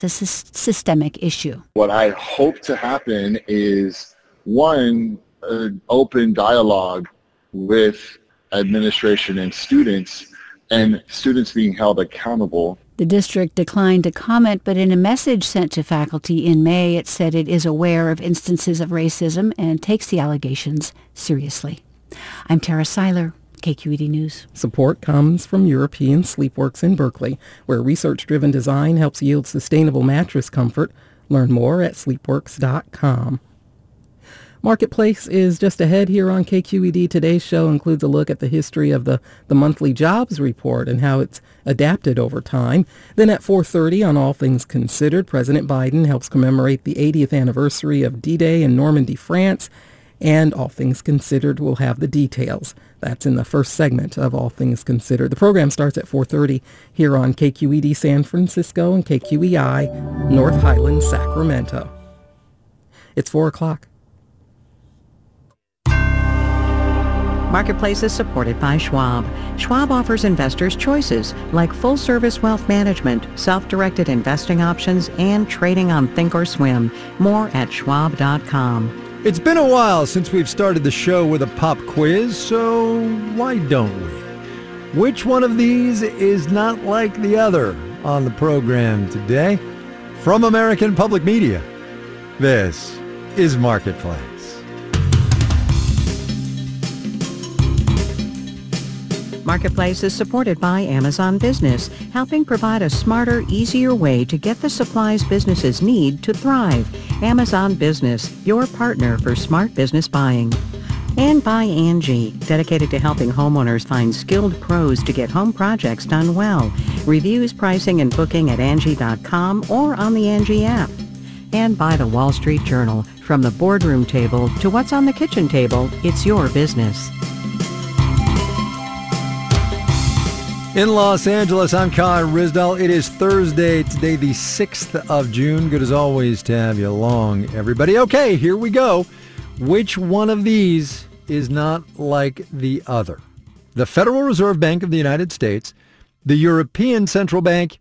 the systemic issue. What I hope to happen is, one, an open dialogue with administration and students being held accountable. The district declined to comment, but in a message sent to faculty in May, it said it is aware of instances of racism and takes the allegations seriously. I'm Tara Seiler, KQED News. Support comes from European Sleepworks in Berkeley, where research-driven design helps yield sustainable mattress comfort. Learn more at sleepworks.com. Marketplace is just ahead here on KQED. Today's show includes a look at the history of the monthly jobs report and how it's adapted over time. Then at 4:30 on All Things Considered, President Biden helps commemorate the 80th anniversary of D-Day in Normandy, France. And All Things Considered will have the details. That's in the first segment of All Things Considered. The program starts at 4:30 here on KQED San Francisco and KQEI North Highlands, Sacramento. It's 4 o'clock. Marketplace is supported by Schwab. Schwab offers investors choices like full-service wealth management, self-directed investing options, and trading on Thinkorswim. More at schwab.com. It's been a while since we've started the show with a pop quiz, so why don't we? Which one of these is not like the other on the program today? From American Public Media, this is Marketplace. Marketplace is supported by Amazon Business, helping provide a smarter, easier way to get the supplies businesses need to thrive. Amazon Business, your partner for smart business buying. And by Angie, dedicated to helping homeowners find skilled pros to get home projects done well. Reviews, pricing, and booking at Angie.com or on the Angie app. And by the Wall Street Journal, from the boardroom table to what's on the kitchen table, it's your business. In Los Angeles, I'm Con Rizdal. It is Thursday, today the 6th of June. Good as always to have you along, everybody. Okay, here we go. Which one of these is not like the other? The Federal Reserve Bank of the United States, the European Central Bank,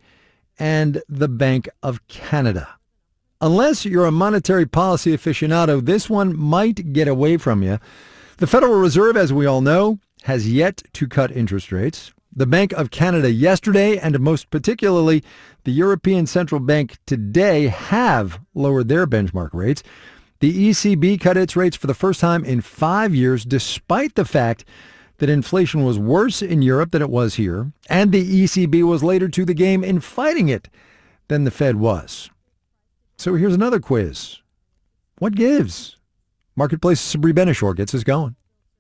and the Bank of Canada. Unless you're a monetary policy aficionado, this one might get away from you. The Federal Reserve, as we all know, has yet to cut interest rates. The Bank of Canada yesterday, and most particularly the European Central Bank today, have lowered their benchmark rates. The ECB cut its rates for the first time in 5 years, despite the fact that inflation was worse in Europe than it was here, and the ECB was later to the game in fighting it than the Fed was. So here's another quiz. What gives? Marketplace's Sabri Benishore gets us going.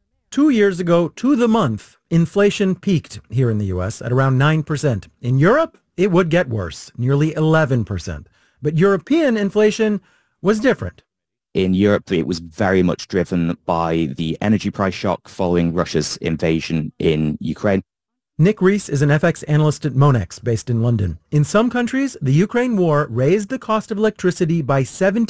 2 years ago to the month, inflation peaked here in the U.S. at around 9%. In Europe, it would get worse, nearly 11%. But European inflation was different. In Europe, it was very much driven by the energy price shock following Russia's invasion in Ukraine. Nick Reese is an FX analyst at Monex, based in London. In some countries, the Ukraine war raised the cost of electricity by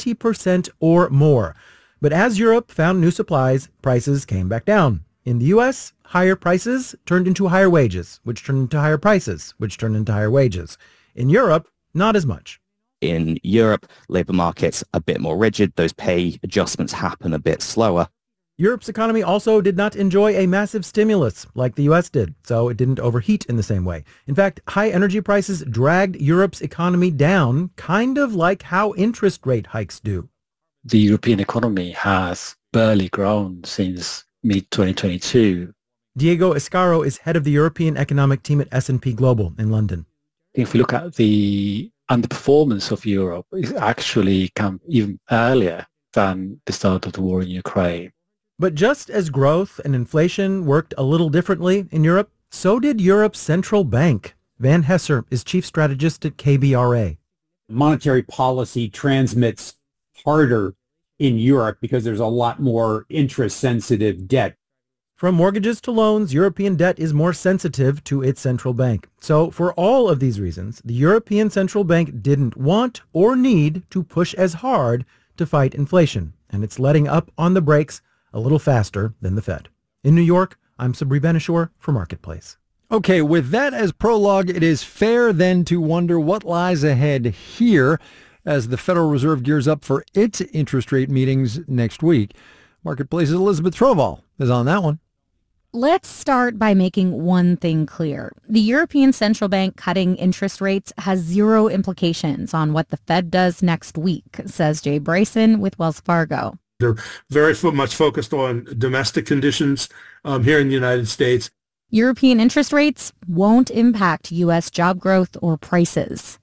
70% or more. But as Europe found new supplies, prices came back down. In the U.S., higher prices turned into higher wages, which turned into higher prices, which turned into higher wages. In Europe, not as much. In Europe, labor markets a bit more rigid. Those pay adjustments happen a bit slower. Europe's economy also did not enjoy a massive stimulus like the U.S. did, so it didn't overheat in the same way. In fact, high energy prices dragged Europe's economy down, kind of like how interest rate hikes do. The European economy has barely grown since mid-2022. Diego Escaro is head of the European economic team at S&P Global in London. If we look at the underperformance of Europe, it actually come even earlier than the start of the war in Ukraine. But just as growth and inflation worked a little differently in Europe, so did Europe's central bank. Van Hesser is chief strategist at KBRA. Monetary policy transmits harder in Europe because there's a lot more interest-sensitive debt. From mortgages to loans, European debt is more sensitive to its central bank. So for all of these reasons, the European Central Bank didn't want or need to push as hard to fight inflation, and it's letting up on the brakes a little faster than the Fed. In New York, I'm Sabri Benishore for Marketplace. Okay, with that as prologue, it is fair then to wonder what lies ahead here as the Federal Reserve gears up for its interest rate meetings next week. Marketplace's Elizabeth Troval is on that one. Let's start by making one thing clear. The European Central Bank cutting interest rates has zero implications on what the Fed does next week, says Jay Bryson with Wells Fargo. They're very much focused on domestic conditions here in the United States. European interest rates won't impact U.S. job growth or prices.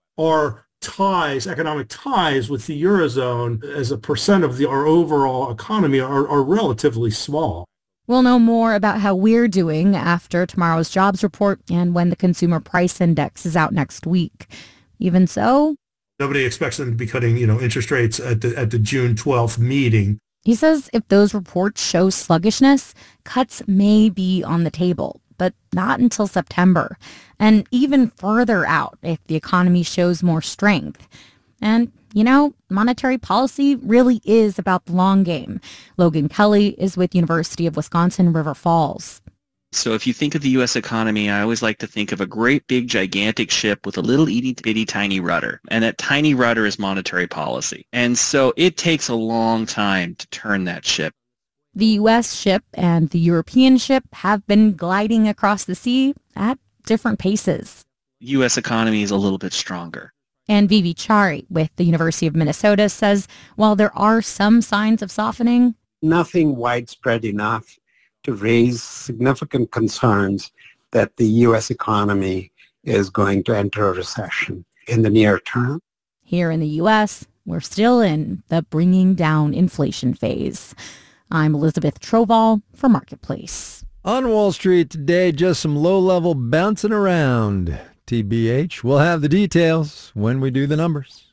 Our ties, economic ties with the Eurozone as a percent of our overall economy are relatively small. We'll know more about how we're doing after tomorrow's jobs report and when the Consumer Price Index is out next week. Even so, nobody expects them to be cutting, interest rates at the June 12th meeting. He says if those reports show sluggishness, cuts may be on the table, but not until September, and even further out if the economy shows more strength. And, monetary policy really is about the long game. Logan Kelly is with University of Wisconsin River Falls. So if you think of the U.S. economy, I always like to think of a great big gigantic ship with a little itty bitty tiny rudder. And that tiny rudder is monetary policy. And so it takes a long time to turn that ship. The U.S. ship and the European ship have been gliding across the sea at different paces. The U.S. economy is a little bit stronger. And Vivi Chari with the University of Minnesota says while there are some signs of softening, nothing widespread enough to raise significant concerns that the U.S. economy is going to enter a recession in the near term. Here in the U.S., we're still in the bringing down inflation phase. I'm Elizabeth Troval for Marketplace. On Wall Street today, just some low-level bouncing around. TBH, we'll have the details when we do the numbers.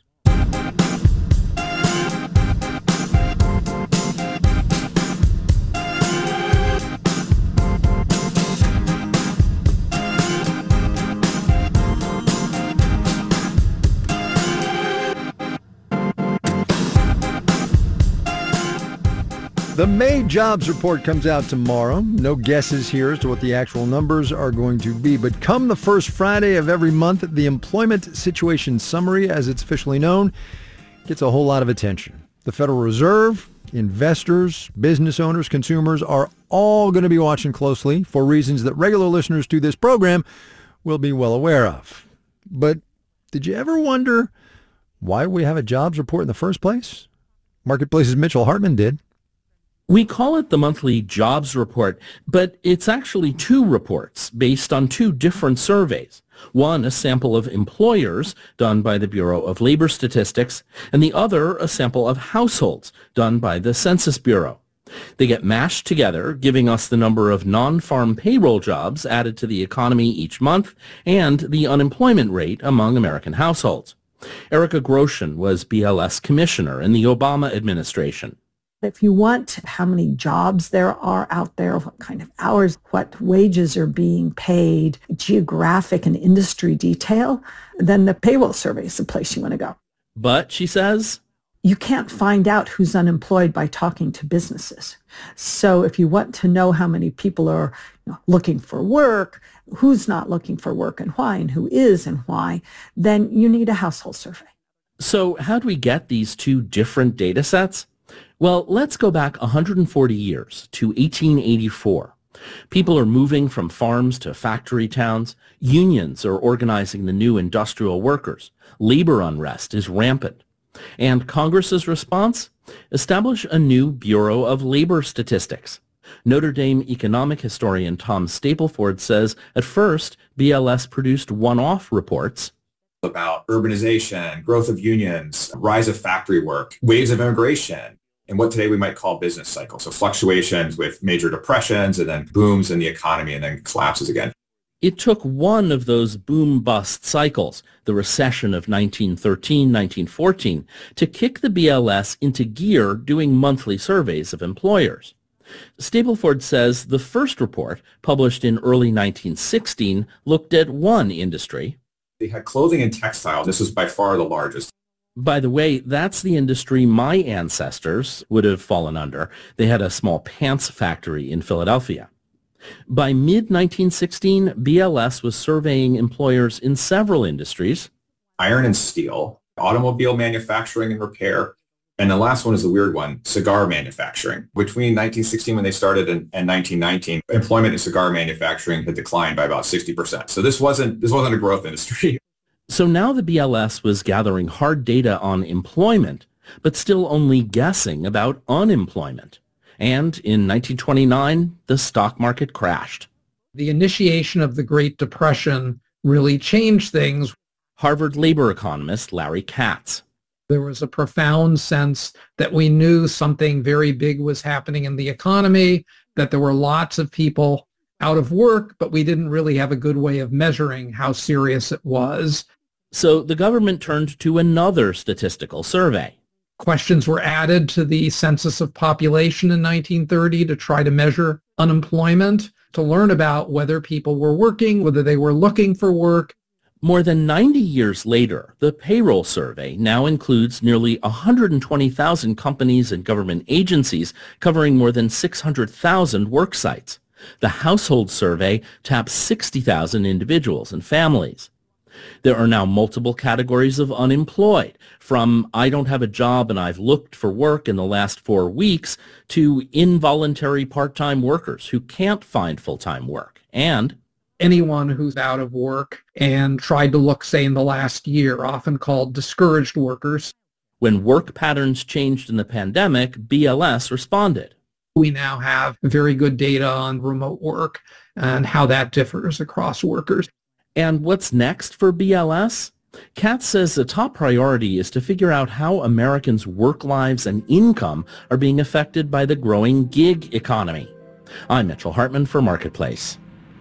The May jobs report comes out tomorrow. No guesses here as to what the actual numbers are going to be. But come the first Friday of every month, the Employment Situation Summary, as it's officially known, gets a whole lot of attention. The Federal Reserve, investors, business owners, consumers are all going to be watching closely for reasons that regular listeners to this program will be well aware of. But did you ever wonder why we have a jobs report in the first place? Marketplace's Mitchell Hartman did. We call it the monthly jobs report, but it's actually two reports based on two different surveys. One, a sample of employers done by the Bureau of Labor Statistics, and the other, a sample of households done by the Census Bureau. They get mashed together, giving us the number of non-farm payroll jobs added to the economy each month and the unemployment rate among American households. Erica Grosjean was BLS commissioner in the Obama administration. If you want how many jobs there are out there, what kind of hours, what wages are being paid, geographic and industry detail, then the payroll survey is the place you want to go. But, she says, you can't find out who's unemployed by talking to businesses. So if you want to know how many people are looking for work, who's not looking for work and why, and who is and why, then you need a household survey. So how do we get these two different data sets? Well, let's go back 140 years to 1884. People are moving from farms to factory towns. Unions are organizing the new industrial workers. Labor unrest is rampant. And Congress's response? Establish a new Bureau of Labor Statistics. Notre Dame economic historian Tom Stapleford says at first BLS produced one-off reports about urbanization, growth of unions, rise of factory work, waves of immigration, and what today we might call business cycles. So fluctuations with major depressions and then booms in the economy and then collapses again. It took one of those boom-bust cycles, the recession of 1913, 1914, to kick the BLS into gear doing monthly surveys of employers. Stapleford says the first report, published in early 1916, looked at one industry. They had clothing and textiles. This was by far the largest. By the way, that's the industry my ancestors would have fallen under. They had a small pants factory in Philadelphia. By mid-1916, BLS was surveying employers in several industries. Iron and steel, automobile manufacturing and repair, and the last one is the weird one, cigar manufacturing. Between 1916 when they started and 1919, employment in cigar manufacturing had declined by about 60%. So this wasn't a growth industry. So now the BLS was gathering hard data on employment, but still only guessing about unemployment. And in 1929, the stock market crashed. The initiation of the Great Depression really changed things. Harvard labor economist Larry Katz. There was a profound sense that we knew something very big was happening in the economy, that there were lots of people out of work, but we didn't really have a good way of measuring how serious it was. So the government turned to another statistical survey. Questions were added to the census of population in 1930 to try to measure unemployment, to learn about whether people were working, whether they were looking for work. More than 90 years later, the payroll survey now includes nearly 120,000 companies and government agencies covering more than 600,000 work sites. The household survey taps 60,000 individuals and families. There are now multiple categories of unemployed, from I don't have a job and I've looked for work in the last 4 weeks to involuntary part-time workers who can't find full-time work, and anyone who's out of work and tried to look, say, in the last year, often called discouraged workers. When work patterns changed in the pandemic, BLS responded. We now have very good data on remote work and how that differs across workers. And what's next for BLS? Katz says the top priority is to figure out how Americans' work lives and income are being affected by the growing gig economy. I'm Mitchell Hartman for Marketplace.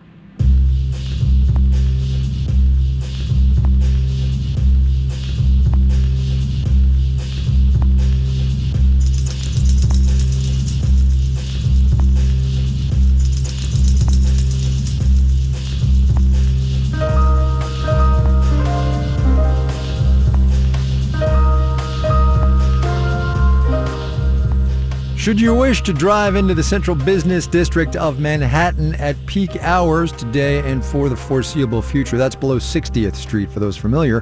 Should you wish to drive into the central business district of Manhattan at peak hours today and for the foreseeable future, that's below 60th Street for those familiar,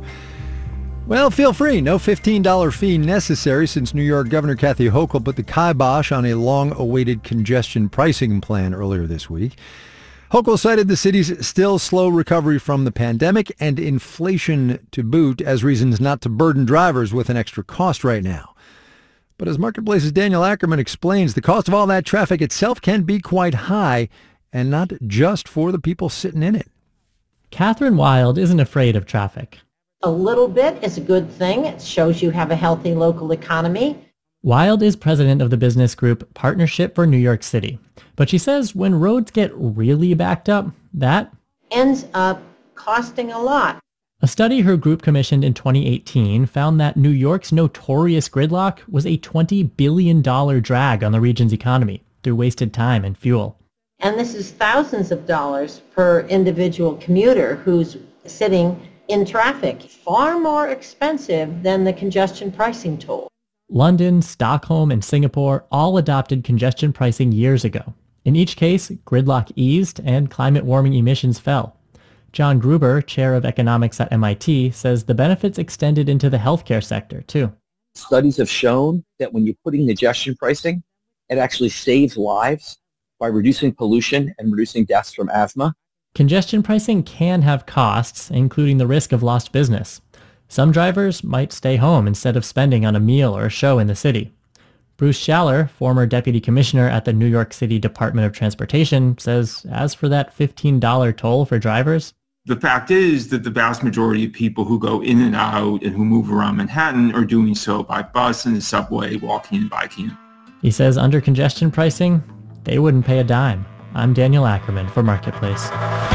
well, feel free. No $15 fee necessary since New York Governor Kathy Hochul put the kibosh on a long-awaited congestion pricing plan earlier this week. Hochul cited the city's still slow recovery from the pandemic and inflation to boot as reasons not to burden drivers with an extra cost right now. But as Marketplace's Daniel Ackerman explains, the cost of all that traffic itself can be quite high, and not just for the people sitting in it. Catherine Wild isn't afraid of traffic. A little bit is a good thing. It shows you have a healthy local economy. Wild is president of the business group Partnership for New York City. But she says when roads get really backed up, that ends up costing a lot. A study her group commissioned in 2018 found that New York's notorious gridlock was a $20 billion drag on the region's economy through wasted time and fuel. And this is thousands of dollars per individual commuter who's sitting in traffic. Far more expensive than the congestion pricing tool. London, Stockholm, and Singapore all adopted congestion pricing years ago. In each case, gridlock eased and climate warming emissions fell. John Gruber, chair of economics at MIT, says the benefits extended into the healthcare sector, too. Studies have shown that when you're putting congestion pricing, it actually saves lives by reducing pollution and reducing deaths from asthma. Congestion pricing can have costs, including the risk of lost business. Some drivers might stay home instead of spending on a meal or a show in the city. Bruce Schaller, former deputy commissioner at the New York City Department of Transportation, says as for that $15 toll for drivers, the fact is that the vast majority of people who go in and out and who move around Manhattan are doing so by bus and the subway, walking and biking. He says under congestion pricing, they wouldn't pay a dime. I'm Daniel Ackerman for Marketplace.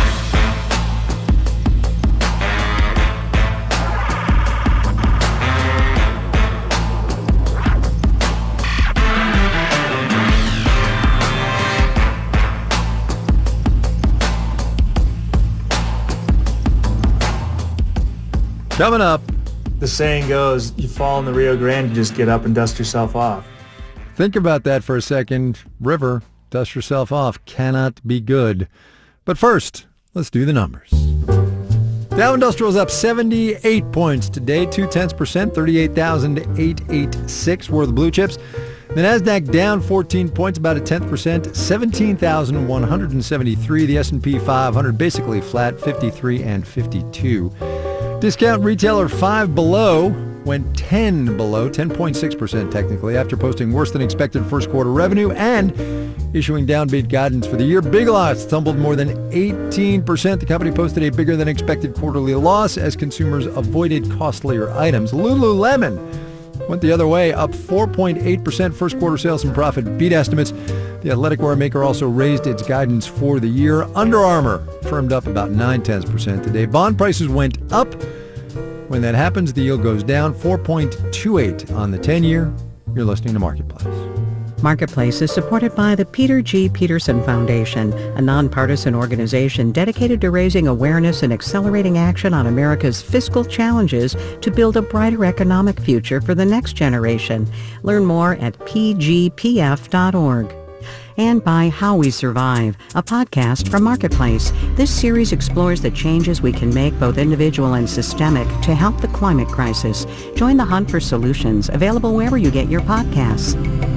Coming up. The saying goes, you fall in the Rio Grande, you just get up and dust yourself off. Think about that for a second. River, Dust yourself off. Cannot be good. But first, let's do the numbers. Dow Industrial's up 78 points today, 0.2%, 38,886 were the blue chips. The Nasdaq down 14 points, about 0.1%, 17,173. The S&P 500 basically flat, 53 and 52. Discount retailer Five Below went 10 below, 10.6% technically, after posting worse than expected first quarter revenue and issuing downbeat guidance for the year. Big Lots tumbled more than 18%. The company posted a bigger than expected quarterly loss as consumers avoided costlier items. Lululemon went the other way, up 4.8%. First quarter sales and profit beat estimates. The athletic wear maker also raised its guidance for the year. Under Armour firmed up about 0.9% today. Bond prices went up. When that happens, the yield goes down 4.28 on the 10-year. You're listening to Marketplace. Marketplace is supported by the Peter G. Peterson Foundation, a nonpartisan organization dedicated to raising awareness and accelerating action on America's fiscal challenges to build a brighter economic future for the next generation. Learn more at pgpf.org. And by How We Survive, a podcast from Marketplace. This series explores the changes we can make, both individual and systemic, to help the climate crisis. Join the hunt for solutions, available wherever you get your podcasts.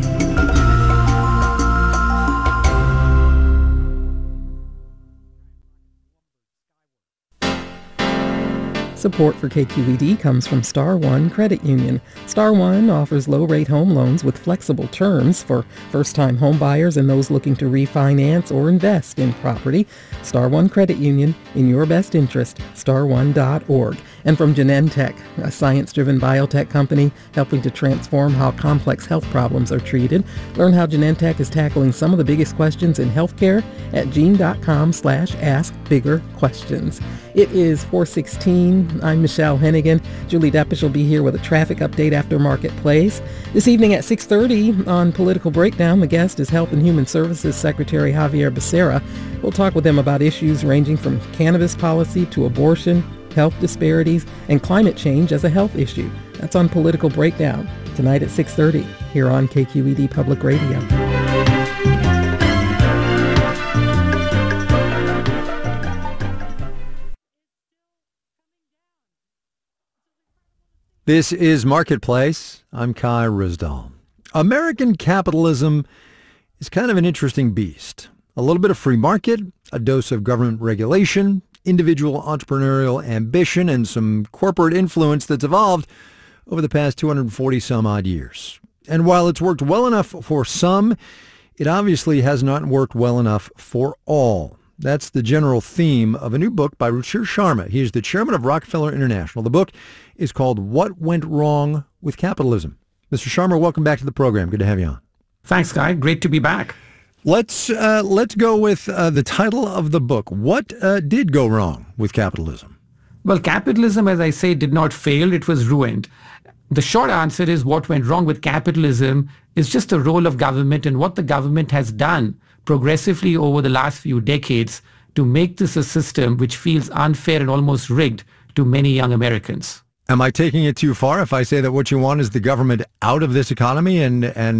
Support for KQED comes from Star One Credit Union. Star One offers low-rate home loans with flexible terms for first-time home buyers and those looking to refinance or invest in property. Star One Credit Union, in your best interest, starone.org. And from Genentech, a science-driven biotech company helping to transform how complex health problems are treated. Learn how Genentech is tackling some of the biggest questions in healthcare at gene.com/askbiggerquestions. It is 4:16. I'm Michelle Hennigan. Julie Deppish will be here with a traffic update after Marketplace. This evening at 6:30 on Political Breakdown, the guest is Health and Human Services Secretary Javier Becerra. We'll talk with him about issues ranging from cannabis policy to abortion, health disparities, and climate change as a health issue. That's on Political Breakdown tonight at 6:30 here on KQED Public Radio. This is Marketplace. I'm Kai Ryssdal. American capitalism is kind of an interesting beast. A little bit of free market, a dose of government regulation, individual entrepreneurial ambition, and some corporate influence that's evolved over the past 240 some odd years. And while it's worked well enough for some, it obviously has not worked well enough for all. That's the general theme of a new book by Ruchir Sharma. He is the chairman of Rockefeller International. The book is called What Went Wrong with Capitalism. Mr. Sharma, welcome back to the program. Good to have you on. Thanks, Guy. Great to be back. Let's go with the title of the book. What did go wrong with capitalism? Well, capitalism, as I say, did not fail. It was ruined. The short answer is what went wrong with capitalism is just the role of government and what the government has done progressively over the last few decades to make this a system which feels unfair and almost rigged to many young Americans. Am I taking it too far if I say that what you want is the government out of this economy and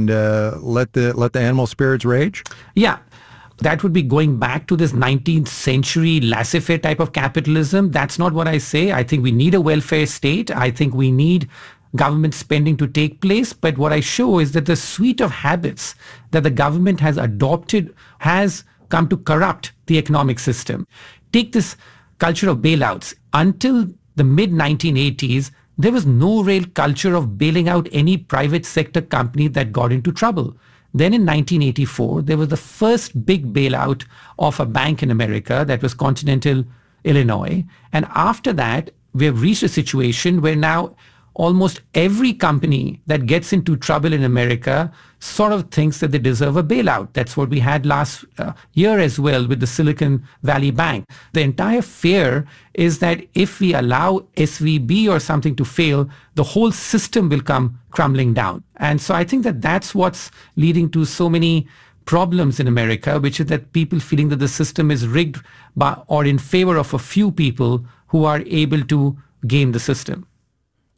let the animal spirits rage? Yeah. That would be going back to this 19th century laissez-faire type of capitalism. That's not what I say. I think we need a welfare state. I think we need government spending to take place. But what I show is that the suite of habits that the government has adopted has come to corrupt the economic system. Take this culture of bailouts. Until the mid-1980s, there was no real culture of bailing out any private sector company that got into trouble. Then in 1984, there was the first big bailout of a bank in America, that was Continental Illinois. And after that, we have reached a situation where now almost every company that gets into trouble in America sort of thinks that they deserve a bailout. That's what we had last year as well with the Silicon Valley Bank. The entire fear is that if we allow SVB or something to fail, the whole system will come crumbling down. And so I think that that's what's leading to so many problems in America, which is that people feeling that the system is rigged by or in favor of a few people who are able to game the system.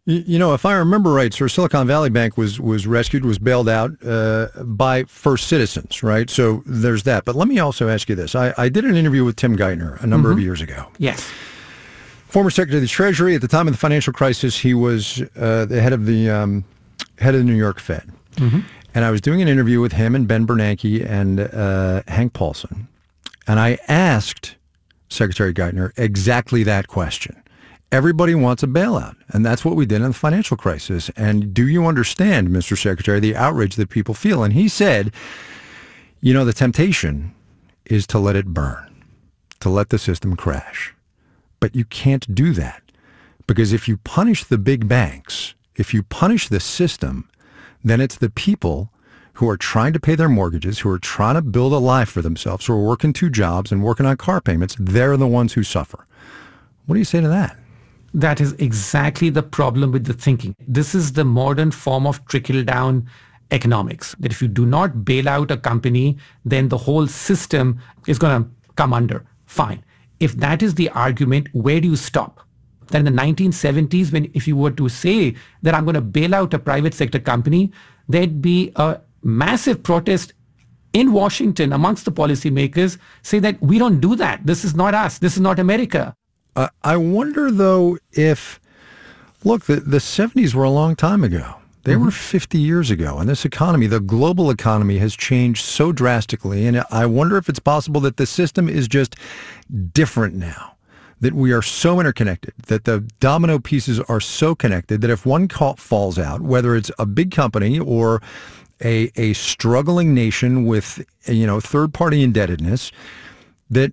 You know, if I remember right, sir, Silicon Valley Bank was rescued, was bailed out by First Citizens, right? So there's that. But let me also ask you this. I did an interview with Tim Geithner a number of years ago. Yes. Former Secretary of the Treasury. At the time of the financial crisis, he was the head of the New York Fed. And I was doing an interview with him and Ben Bernanke and Hank Paulson. And I asked Secretary Geithner exactly that question. Everybody wants a bailout, and that's what we did in the financial crisis. And do you understand, Mr. Secretary, the outrage that people feel? And he said, you know, the temptation is to let it burn, to let the system crash. But you can't do that, because if you punish the big banks, if you punish the system, then it's the people who are trying to pay their mortgages, who are trying to build a life for themselves, who are working 2 jobs and working on car payments, they're the ones who suffer. What do you say to that? That is exactly the problem with the thinking. This is the modern form of trickle-down economics, that if you do not bail out a company, then the whole system is going to come under. Fine. If that is the argument, where do you stop? Then in the 1970s, if you were to say that I'm going to bail out a private sector company, there'd be a massive protest in Washington amongst the policymakers, say that we don't do that. This is not us. This is not America. I wonder, though, if, look, the 70s were a long time ago. They were 50 years ago. And this economy, the global economy, has changed so drastically. And I wonder if it's possible that the system is just different now, that we are so interconnected, that the domino pieces are so connected that if one falls out, whether it's a big company or a struggling nation with, you know, third-party indebtedness, that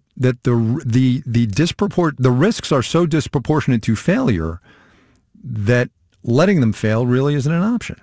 the risks are so disproportionate to failure that letting them fail really isn't an option.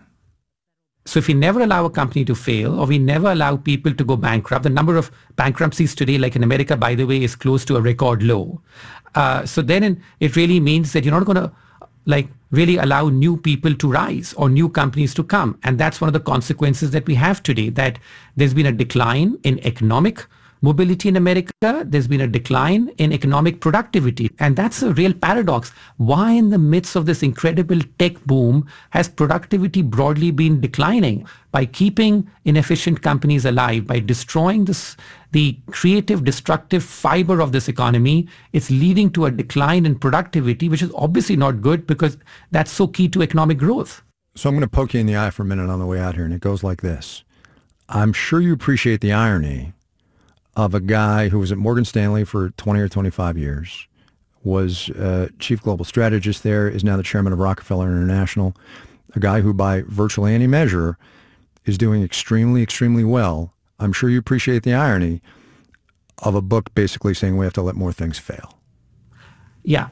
So if we never allow a company to fail, or we never allow people to go bankrupt, the number of bankruptcies today, like in America, by the way, is close to a record low. So then it really means that you're not going to really allow new people to rise or new companies to come. And that's one of the consequences that we have today, that there's been a decline in economic mobility in America. There's been a decline in economic productivity. And that's a real paradox. Why in the midst of this incredible tech boom has productivity broadly been declining? By keeping inefficient companies alive, by destroying the creative, destructive fiber of this economy, it's leading to a decline in productivity, which is obviously not good because that's so key to economic growth. So I'm going to poke you in the eye for a minute on the way out here, and it goes like this. I'm sure you appreciate the irony of a guy who was at Morgan Stanley for 20 or 25 years, was chief global strategist there, is now the chairman of Rockefeller International, a guy who by virtually any measure is doing extremely, extremely well. I'm sure you appreciate the irony of a book basically saying we have to let more things fail. Yeah,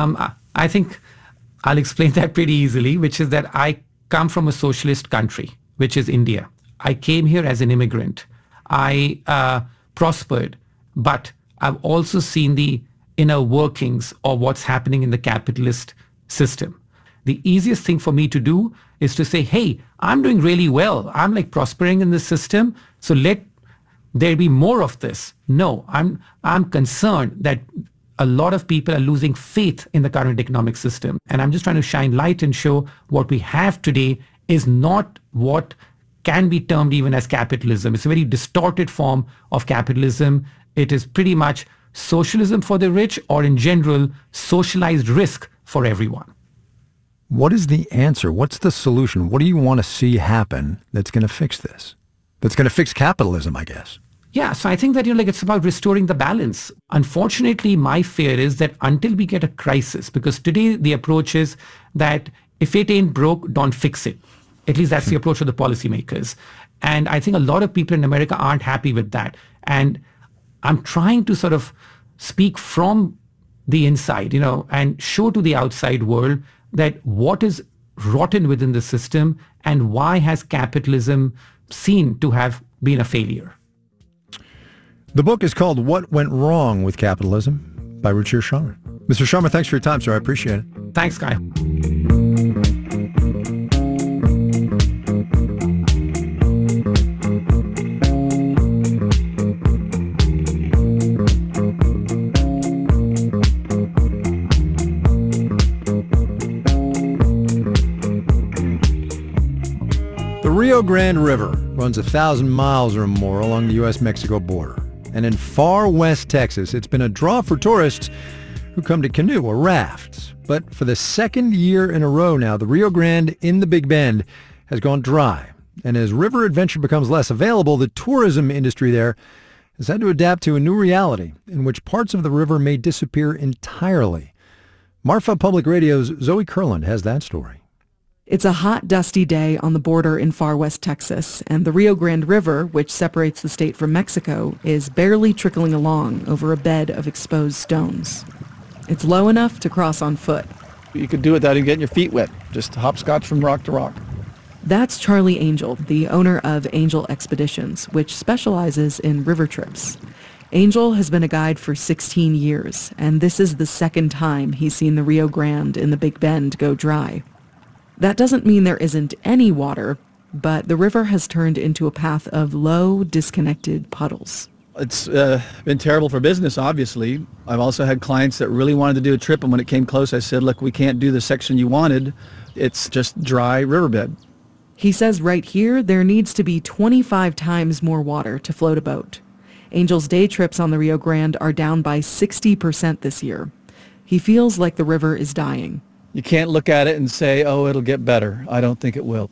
I think I'll explain that pretty easily, which is that I come from a socialist country, which is India. I came here as an immigrant. I prospered, but I've also seen the inner workings of what's happening in the capitalist system. The easiest thing for me to do is to say, hey, I'm doing really well. I'm prospering in this system, so let there be more of this. No, I'm concerned that a lot of people are losing faith in the current economic system. And I'm just trying to shine light and show what we have today is not what can be termed even as capitalism. It's a very distorted form of capitalism. It is pretty much socialism for the rich, or in general, socialized risk for everyone. What is the answer? What's the solution? What do you want to see happen that's going to fix this? That's going to fix capitalism, I guess. Yeah, so I think that it's about restoring the balance. Unfortunately, my fear is that until we get a crisis, because today the approach is that if it ain't broke, don't fix it. At least that's the approach of the policymakers. And I think a lot of people in America aren't happy with that. And I'm trying to sort of speak from the inside, and show to the outside world that what is rotten within the system and why has capitalism seen to have been a failure. The book is called What Went Wrong with Capitalism by Ruchir Sharma. Mr. Sharma, thanks for your time, sir. I appreciate it. Thanks, Guy. The Rio Grande River runs 1,000 miles or more along the U.S.-Mexico border. And in far west Texas, it's been a draw for tourists who come to canoe or raft. But for the second year in a row now, the Rio Grande in the Big Bend has gone dry. And as river adventure becomes less available, the tourism industry there has had to adapt to a new reality in which parts of the river may disappear entirely. Marfa Public Radio's Zoe Kurland has that story. It's a hot, dusty day on the border in far west Texas, and the Rio Grande River, which separates the state from Mexico, is barely trickling along over a bed of exposed stones. It's low enough to cross on foot. You could do it without even getting your feet wet, just hopscotch from rock to rock. That's Charlie Angel, the owner of Angel Expeditions, which specializes in river trips. Angel has been a guide for 16 years, and this is the second time he's seen the Rio Grande in the Big Bend go dry. That doesn't mean there isn't any water, but the river has turned into a path of low, disconnected puddles. It's been terrible for business, obviously. I've also had clients that really wanted to do a trip, and when it came close, I said, look, we can't do the section you wanted. It's just dry riverbed. He says right here, there needs to be 25 times more water to float a boat. Angel's day trips on the Rio Grande are down by 60% this year. He feels like the river is dying. You can't look at it and say, oh, it'll get better. I don't think it will.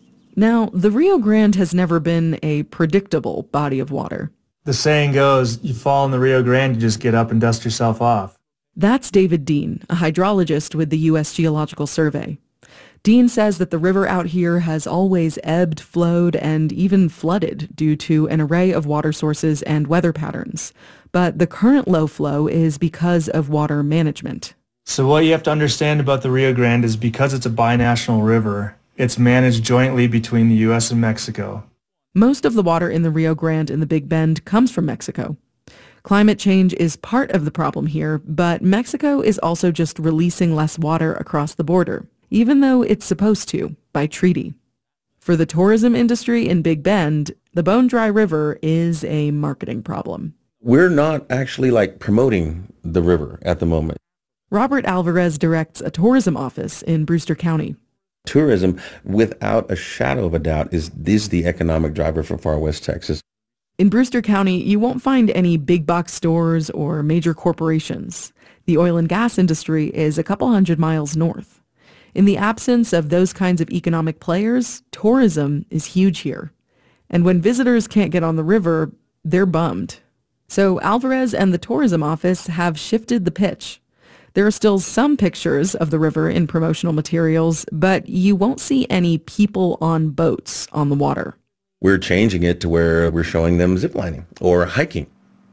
Now, the Rio Grande has never been a predictable body of water. The saying goes, you fall in the Rio Grande, you just get up and dust yourself off. That's David Dean, a hydrologist with the U.S. Geological Survey. Dean says that the river out here has always ebbed, flowed, and even flooded due to an array of water sources and weather patterns. But the current low flow is because of water management. So what you have to understand about the Rio Grande is because it's a binational river, it's managed jointly between the U.S. and Mexico. Most of the water in the Rio Grande in the Big Bend comes from Mexico. Climate change is part of the problem here, but Mexico is also just releasing less water across the border, even though it's supposed to, by treaty. For the tourism industry in Big Bend, the Bone Dry River is a marketing problem. We're not actually promoting the river at the moment. Robert Alvarez directs a tourism office in Brewster County. Tourism, without a shadow of a doubt, is the economic driver for far west Texas. In Brewster County, you won't find any big box stores or major corporations. The oil and gas industry is a couple hundred miles north. In the absence of those kinds of economic players, tourism is huge here. And when visitors can't get on the river, they're bummed. So Alvarez and the tourism office have shifted the pitch. There are still some pictures of the river in promotional materials, but you won't see any people on boats on the water. We're changing it to where we're showing them ziplining or hiking.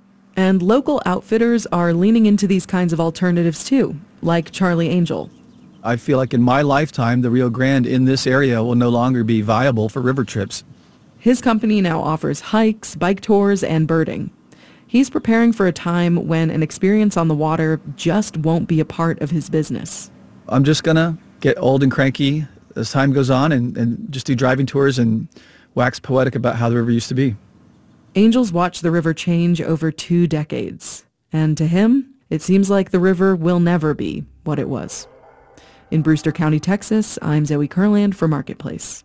And local outfitters are leaning into these kinds of alternatives too, like Charlie Angel. I feel like in my lifetime, the Rio Grande in this area will no longer be viable for river trips. His company now offers hikes, bike tours, and birding. He's preparing for a time when an experience on the water just won't be a part of his business. I'm just going to get old and cranky as time goes on and just do driving tours and wax poetic about how the river used to be. Angel's watched the river change over 2 decades. And to him, it seems like the river will never be what it was. In Brewster County, Texas, I'm Zoe Kurland for Marketplace.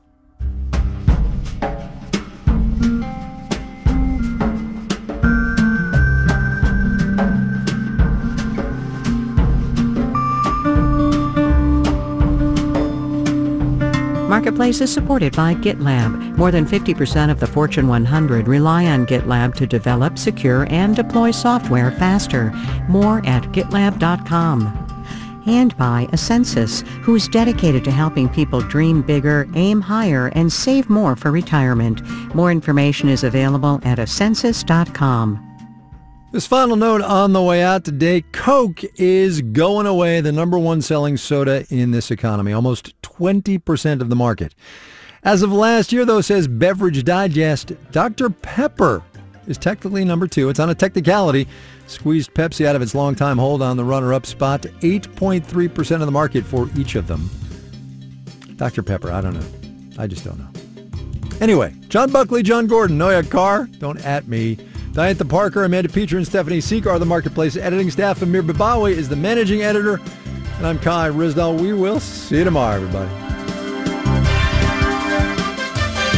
Marketplace is supported by GitLab. More than 50% of the Fortune 100 rely on GitLab to develop, secure, and deploy software faster. More at gitlab.com. And by Ascensus, who is dedicated to helping people dream bigger, aim higher, and save more for retirement. More information is available at ascensus.com. This final note on the way out today, Coke is going away, the #1 selling soda in this economy, almost 20% of the market. As of last year, though, says Beverage Digest, Dr. Pepper is technically #2. It's on a technicality. Squeezed Pepsi out of its longtime hold on the runner-up spot, 8.3% of the market for each of them. Dr. Pepper, I don't know. I just don't know. Anyway, John Buckley, John Gordon, Noya Carr, don't at me. Diantha Parker, Amanda Peter, and Stephanie Seek are the Marketplace editing staff. Amir Babawi is the managing editor. And I'm Kai Rizdal. We will see you tomorrow, everybody.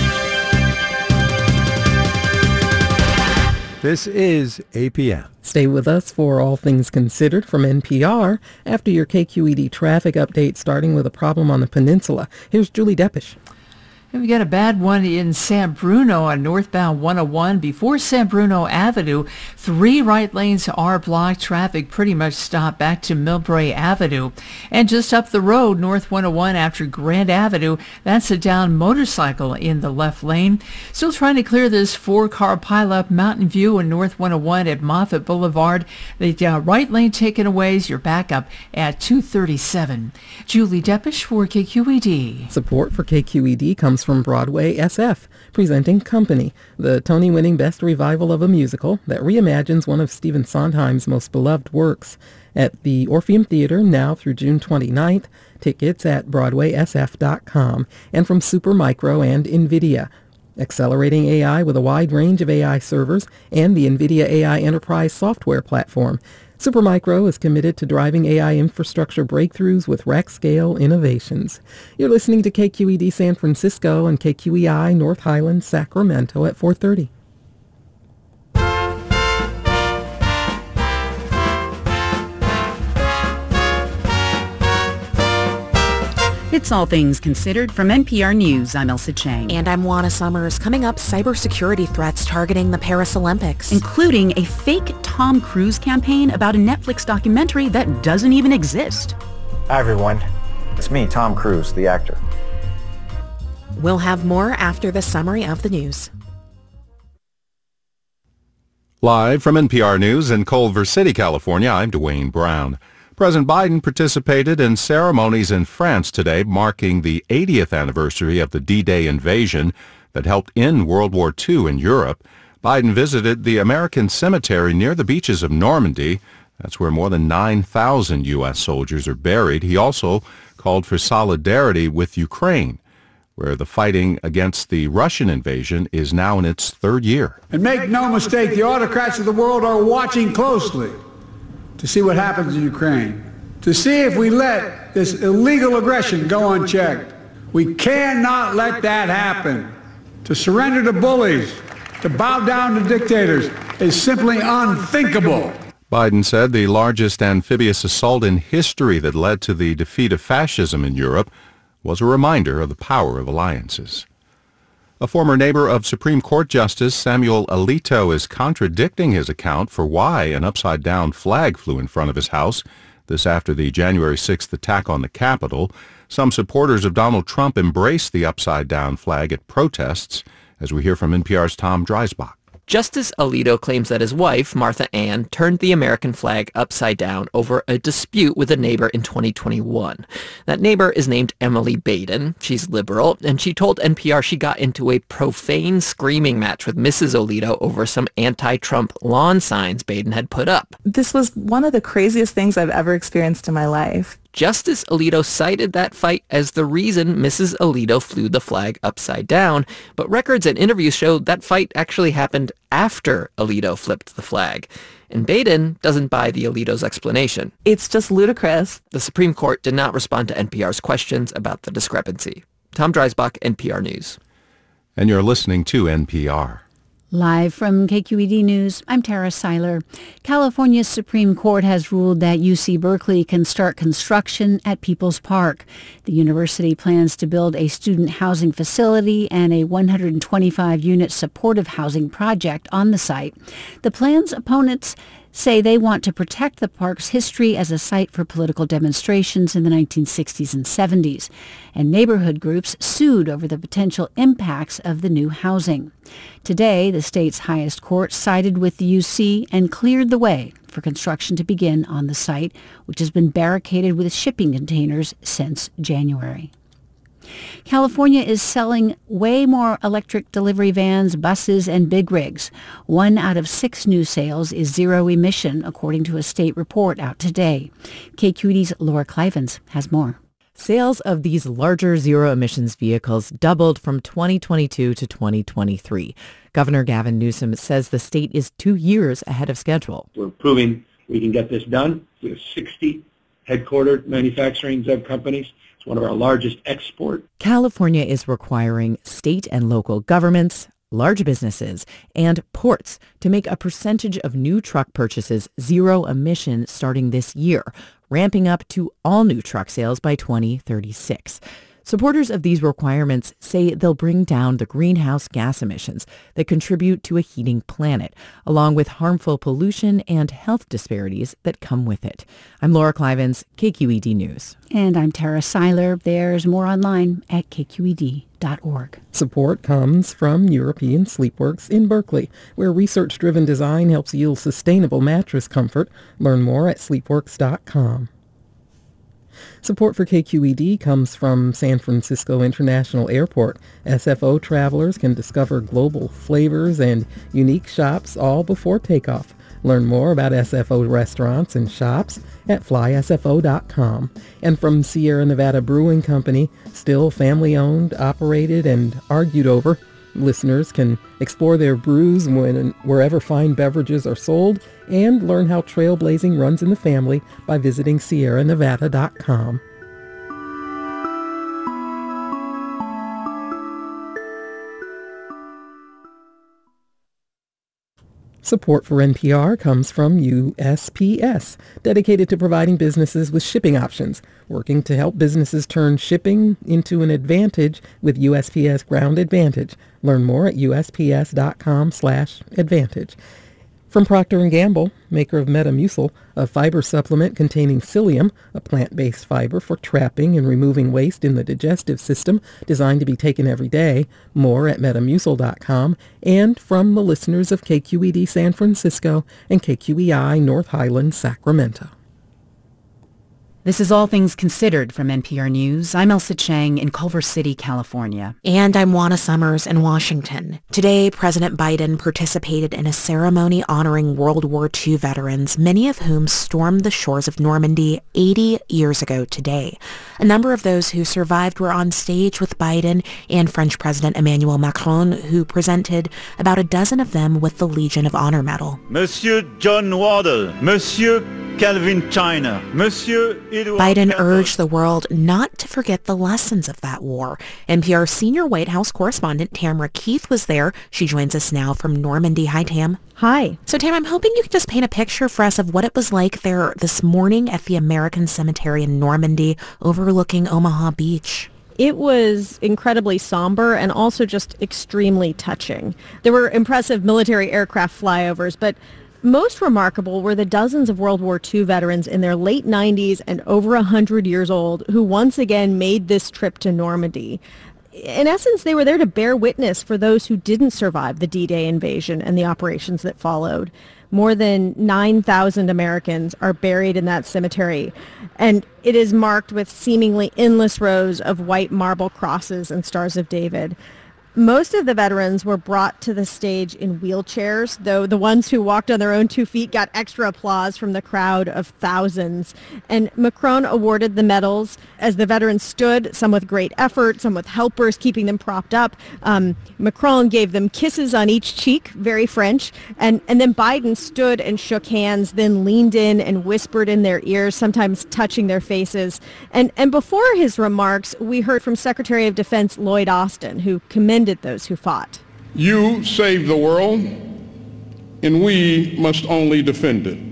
This is APM. Stay with us for All Things Considered from NPR after your KQED traffic update, starting with a problem on the peninsula. Here's Julie Deppish. And we got a bad one in San Bruno on northbound 101 before San Bruno Avenue. 3 right lanes are blocked. Traffic pretty much stopped back to Millbrae Avenue. And just up the road, north 101 after Grand Avenue, that's a down motorcycle in the left lane. Still trying to clear this 4-car pileup. Mountain View and north 101 at Moffett Boulevard. The right lane taken away. You're back up at 237. Julie Deppish for KQED. Support for KQED comes from Broadway SF, presenting Company, the Tony-winning best revival of a musical that reimagines one of Stephen Sondheim's most beloved works. At the Orpheum Theater now through June 29th. Tickets at BroadwaySF.com. And from Supermicro and NVIDIA, accelerating AI with a wide range of AI servers and the NVIDIA AI Enterprise software platform. Supermicro is committed to driving AI infrastructure breakthroughs with rack-scale innovations. You're listening to KQED San Francisco and KQEI North Highlands, Sacramento at 4:30. It's All Things Considered from NPR News. I'm Elsa Chang. And I'm Juana Summers. Coming up, cybersecurity threats targeting the Paris Olympics. Including a fake Tom Cruise campaign about a Netflix documentary that doesn't even exist. Hi, everyone. It's me, Tom Cruise, the actor. We'll have more after the summary of the news. Live from NPR News in Culver City, California, I'm Dwayne Brown. President Biden participated in ceremonies in France today marking the 80th anniversary of the D-Day invasion that helped end World War II in Europe. Biden visited the American Cemetery near the beaches of Normandy. That's where more than 9,000 U.S. soldiers are buried. He also called for solidarity with Ukraine, where the fighting against the Russian invasion is now in its 3rd year. And make no mistake, the autocrats of the world are watching closely to see what happens in Ukraine, to see if we let this illegal aggression go unchecked. We cannot let that happen. To surrender to bullies, to bow down to dictators is simply unthinkable. Biden said the largest amphibious assault in history that led to the defeat of fascism in Europe was a reminder of the power of alliances. A former neighbor of Supreme Court Justice Samuel Alito is contradicting his account for why an upside-down flag flew in front of his house. This after the January 6th attack on the Capitol. Some supporters of Donald Trump embraced the upside-down flag at protests, as we hear from NPR's Tom Dreisbach. Justice Alito claims that his wife, Martha Ann, turned the American flag upside down over a dispute with a neighbor in 2021. That neighbor is named Emily Baden. She's liberal, and she told NPR she got into a profane screaming match with Mrs. Alito over some anti-Trump lawn signs Baden had put up. This was one of the craziest things I've ever experienced in my life. Justice Alito cited that fight as the reason Mrs. Alito flew the flag upside down, but records and interviews show that fight actually happened after Alito flipped the flag. And Baden doesn't buy the Alito's explanation. It's just ludicrous. The Supreme Court did not respond to NPR's questions about the discrepancy. Tom Dreisbach, NPR News. And you're listening to NPR. Live from KQED News, I'm Tara Seiler. California's Supreme Court has ruled that UC Berkeley can start construction at People's Park. The university plans to build a student housing facility and a 125-unit supportive housing project on the site. The plan's opponents say they want to protect the park's history as a site for political demonstrations in the 1960s and 70s, and neighborhood groups sued over the potential impacts of the new housing. Today, the state's highest court sided with the UC and cleared the way for construction to begin on the site, which has been barricaded with shipping containers since January. California is selling way more electric delivery vans, buses, and big rigs. 1 out of 6 new sales is zero emission, according to a state report out today. KQED's Laura Clivens has more. Sales of these larger zero-emissions vehicles doubled from 2022 to 2023. Governor Gavin Newsom says the state is 2 years ahead of schedule. We're proving we can get this done. We have 60 headquartered manufacturing ZEV companies. It's one of our largest export. California is requiring state and local governments, large businesses, and ports to make a percentage of new truck purchases zero emission starting this year, ramping up to all new truck sales by 2036. Supporters of these requirements say they'll bring down the greenhouse gas emissions that contribute to a heating planet, along with harmful pollution and health disparities that come with it. I'm Laura Clivens, KQED News. And I'm Tara Seiler. There's more online at kqed.org. Support comes from European Sleepworks in Berkeley, where research-driven design helps yield sustainable mattress comfort. Learn more at sleepworks.com. Support for KQED comes from San Francisco International Airport. SFO travelers can discover global flavors and unique shops all before takeoff. Learn more about SFO restaurants and shops at flysfo.com. And from Sierra Nevada Brewing Company, still family-owned, operated, and argued over, listeners can explore their brews wherever fine beverages are sold and learn how trailblazing runs in the family by visiting sierranevada.com. Support for NPR comes from USPS, dedicated to providing businesses with shipping options, working to help businesses turn shipping into an advantage with USPS Ground Advantage. Learn more at usps.com/advantage. From Procter & Gamble, maker of Metamucil, a fiber supplement containing psyllium, a plant-based fiber for trapping and removing waste in the digestive system, designed to be taken every day. More at metamucil.com. And from the listeners of KQED San Francisco and KQEI North Highlands, Sacramento. This is All Things Considered from NPR News. I'm Elsa Chang in Culver City, California. And I'm Juana Summers in Washington. Today, President Biden participated in a ceremony honoring World War II veterans, many of whom stormed the shores of Normandy 80 years ago today. A number of those who survived were on stage with Biden and French President Emmanuel Macron, who presented about a dozen of them with the Legion of Honor Medal. Monsieur John Wardle, Monsieur Calvin China, Monsieur Edward Biden urged the world not to forget the lessons of that war. NPR senior White House correspondent Tamara Keith was there. She joins us now from Normandy. Hi, Tam. Hi. So, Tam, I'm hoping you could just paint a picture for us of what it was like there this morning at the American Cemetery in Normandy overlooking Omaha Beach. It was incredibly somber and also just extremely touching. There were impressive military aircraft flyovers, but most remarkable were the dozens of World War II veterans in their late 90s and over 100 years old who once again made this trip to Normandy. In essence, they were there to bear witness for those who didn't survive the D-Day invasion and the operations that followed. More than 9,000 Americans are buried in that cemetery, and it is marked with seemingly endless rows of white marble crosses and Stars of David. Most of the veterans were brought to the stage in wheelchairs, though the ones who walked on their own 2 feet got extra applause from the crowd of thousands. And Macron awarded the medals as the veterans stood, some with great effort, some with helpers keeping them propped up. Macron gave them kisses on each cheek, very French. And then Biden stood and shook hands, then leaned in and whispered in their ears, sometimes touching their faces. And before his remarks, we heard from Secretary of Defense Lloyd Austin, who commended those who fought. You saved the world, and we must only defend it.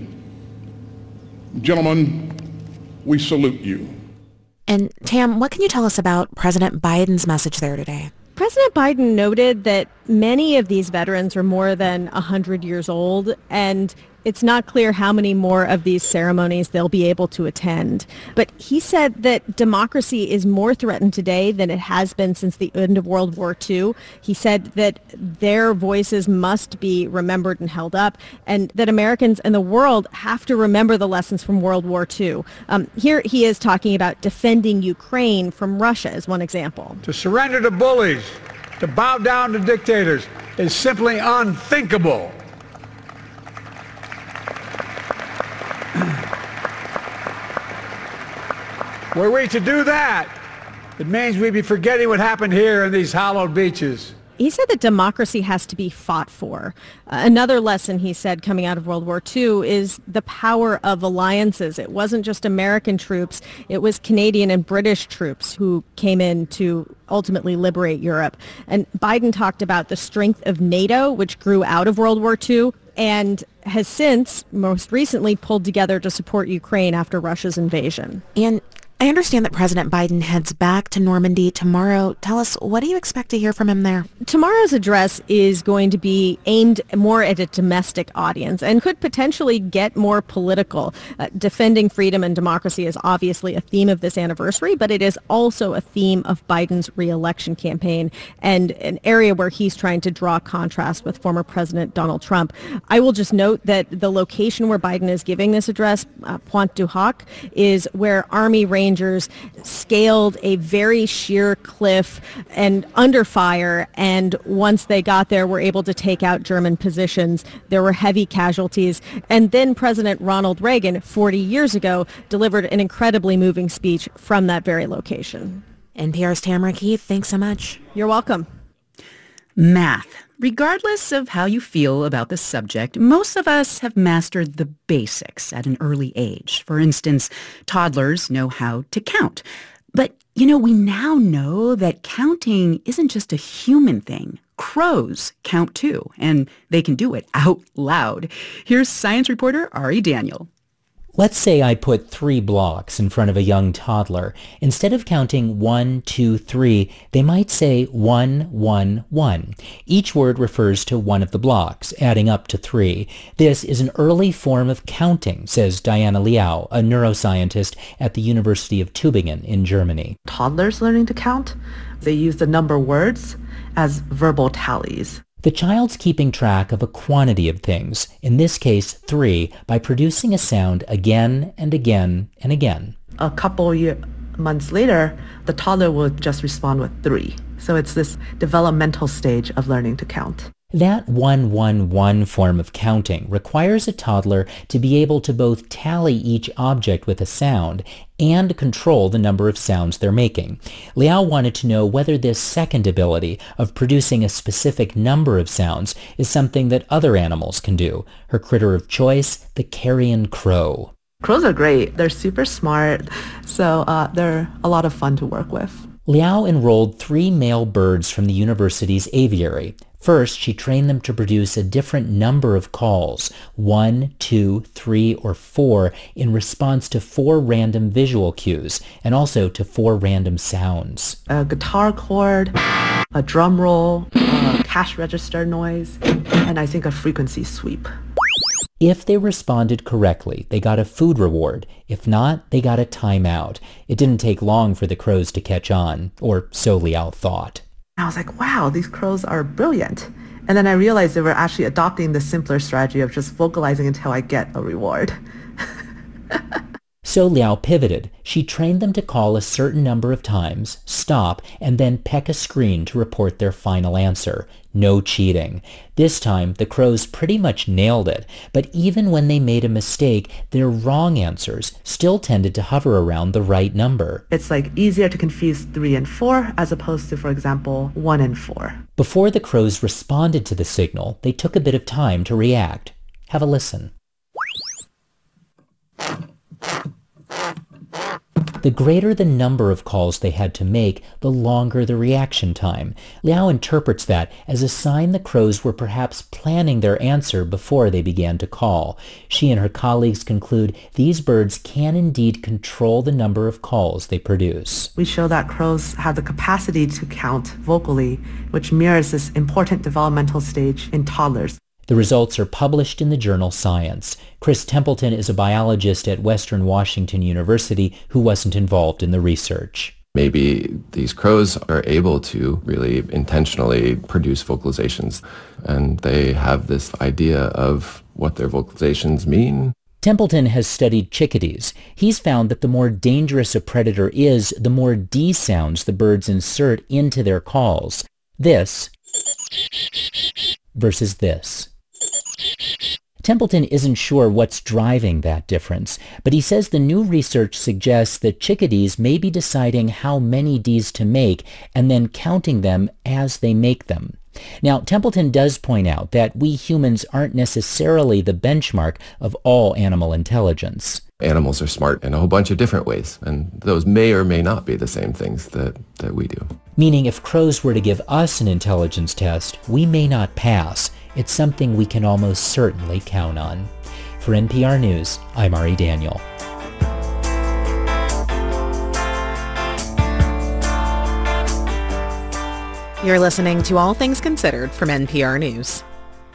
Gentlemen, we salute you. And Tam, what can you tell us about President Biden's message there today? President Biden noted that many of these veterans are more than 100 years old, and it's not clear how many more of these ceremonies they'll be able to attend. But he said that democracy is more threatened today than it has been since the end of World War II. He said that their voices must be remembered and held up, and that Americans and the world have to remember the lessons from World War II. Here he is talking about defending Ukraine from Russia as one example. To surrender to bullies, to bow down to dictators is simply unthinkable. Were we to do that, it means we'd be forgetting what happened here in these hallowed beaches. He said that democracy has to be fought for. Another lesson, he said, coming out of World War II is the power of alliances. It wasn't just American troops. It was Canadian and British troops who came in to ultimately liberate Europe. And Biden talked about the strength of NATO, which grew out of World War II and has since, most recently, pulled together to support Ukraine after Russia's invasion. And I understand that President Biden heads back to Normandy tomorrow. Tell us, what do you expect to hear from him there? Tomorrow's address is going to be aimed more at a domestic audience and could potentially get more political. Defending freedom and democracy is obviously a theme of this anniversary, but it is also a theme of Biden's re-election campaign and an area where he's trying to draw contrast with former President Donald Trump. I will just note that the location where Biden is giving this address, Pointe du Hoc, is where Army Rangers scaled a very sheer cliff and under fire, and once they got there were able to take out German positions. There were heavy casualties, and then President Ronald Reagan 40 years ago delivered an incredibly moving speech from that very location. NPR's Tamara Keith, thanks so much. You're welcome. Math. Regardless of how you feel about the subject, most of us have mastered the basics at an early age. For instance, toddlers know how to count. But, we now know that counting isn't just a human thing. Crows count too, and they can do it out loud. Here's science reporter Ari Daniel. Let's say I put 3 blocks in front of a young toddler. Instead of counting 1, 2, 3, they might say 1, 1, 1. Each word refers to one of the blocks, adding up to 3. This is an early form of counting, says Diana Liao, a neuroscientist at the University of Tübingen in Germany. Toddlers learning to count, they use the number words as verbal tallies. The child's keeping track of a quantity of things, in this case 3, by producing a sound again and again and again. A couple months later, the toddler will just respond with 3. So it's this developmental stage of learning to count. That 1-1-1 form of counting requires a toddler to be able to both tally each object with a sound and control the number of sounds they're making. Liao wanted to know whether this second ability of producing a specific number of sounds is something that other animals can do. Her critter of choice, the carrion crow. Crows are great. They're super smart, so they're a lot of fun to work with. Liao enrolled 3 male birds from the university's aviary. First, she trained them to produce a different number of calls, 1, 2, 3, or 4, in response to 4 random visual cues, and also to 4 random sounds. A guitar chord, a drum roll, a cash register noise, and I think a frequency sweep. If they responded correctly, they got a food reward. If not, they got a timeout. It didn't take long for the crows to catch on, or so Liao thought. I was like, wow, these crows are brilliant. And then I realized they were actually adopting the simpler strategy of just vocalizing until I get a reward. So Liao pivoted. She trained them to call a certain number of times, stop, and then peck a screen to report their final answer. No cheating. This time, the crows pretty much nailed it, but even when they made a mistake, their wrong answers still tended to hover around the right number. It's easier to confuse 3 and 4 as opposed to, for example, 1 and 4. Before the crows responded to the signal, they took a bit of time to react. Have a listen. The greater the number of calls they had to make, the longer the reaction time. Liao interprets that as a sign the crows were perhaps planning their answer before they began to call. She and her colleagues conclude these birds can indeed control the number of calls they produce. We show that crows have the capacity to count vocally, which mirrors this important developmental stage in toddlers. The results are published in the journal Science. Chris Templeton is a biologist at Western Washington University who wasn't involved in the research. Maybe these crows are able to really intentionally produce vocalizations, and they have this idea of what their vocalizations mean. Templeton has studied chickadees. He's found that the more dangerous a predator is, the more D sounds the birds insert into their calls. This versus this. Templeton isn't sure what's driving that difference, but he says the new research suggests that chickadees may be deciding how many Ds to make and then counting them as they make them. Now, Templeton does point out that we humans aren't necessarily the benchmark of all animal intelligence. Animals are smart in a whole bunch of different ways, and those may or may not be the same things that we do. Meaning if crows were to give us an intelligence test, we may not pass. It's something we can almost certainly count on. For NPR News, I'm Ari Daniel. You're listening to All Things Considered from NPR News.